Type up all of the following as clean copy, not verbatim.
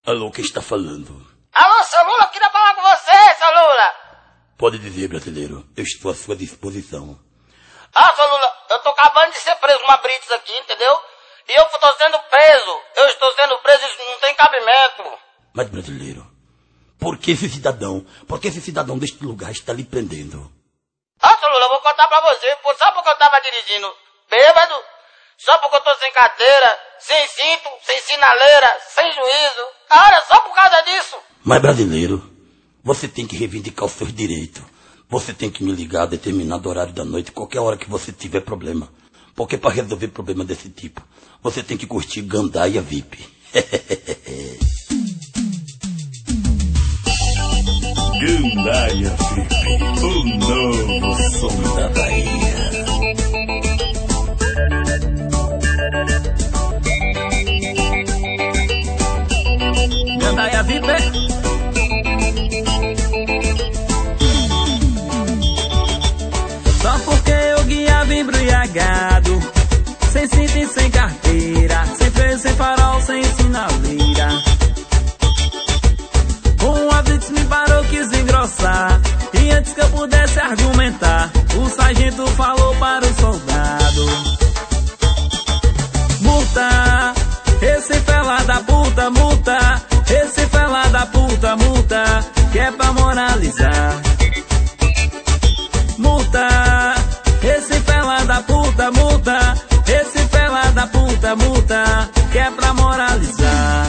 Alô, quem está falando? Alô, seu Lula, eu queria falar com você, seu Lula. Pode dizer, brasileiro, eu estou à sua disposição. Seu Lula, eu tô acabando de ser preso numa blitz aqui, entendeu? E eu estou sendo preso. Eu estou sendo preso, isso não tem cabimento. Mas, brasileiro, por que esse cidadão deste lugar está lhe prendendo? Seu Lula, eu vou contar pra você. Só porque eu tava dirigindo bêbado, só porque eu tô sem carteira, sem cinto, sem sinaleira, sem juízo. Cara, só por causa disso. Mas, brasileiro, você tem que reivindicar os seus direitos. Você tem que me ligar a determinado horário da noite, qualquer hora que você tiver problema. Porque para resolver problema desse tipo, você tem que curtir Gandaia VIP. Gandaia VIP, o novo som da Bahia. Gandaia VIP. Só porque eu guiava embriagado, sem cinto e sem carteira, sem freio, sem farol, sem sinaleira. Uma blitz me parou, quis engrossar, e antes que eu pudesse argumentar, o sargento falou para o soldado: multa, esse fela da puta, multa, esse fela da puta, multa, que é pra moralizar. Multa, esse fela da puta, multa, esse fela da puta, multa, que é pra moralizar.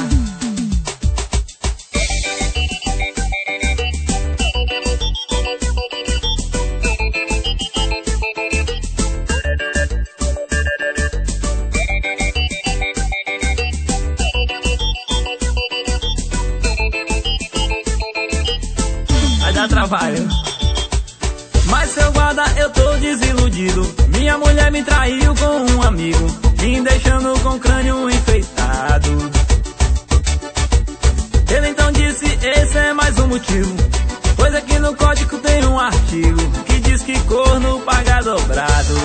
Vai dar trabalho. Mas seu guarda, eu tô desiludido. Minha mulher me traiu com um amigo, me deixando com o crânio enfeitado. Ele então disse, esse é mais um motivo, pois aqui no código tem um artigo que diz que corno paga dobrado.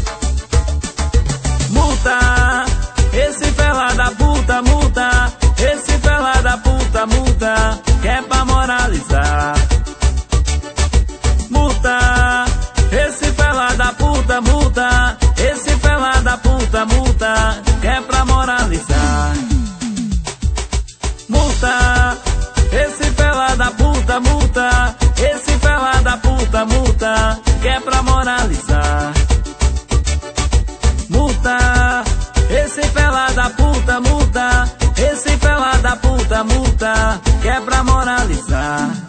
Multa, esse fela da puta, multa, esse fela da puta, multa, que é pra moralizar. Multa, esse fela da puta, multa, esse fela da puta, multa, que é pra moralizar. Multa, esse fela da puta, multa, esse fela da puta, multa, que é pra moralizar. Multa, esse fela da puta, multa, esse fela da puta, multa, que é pra moralizar.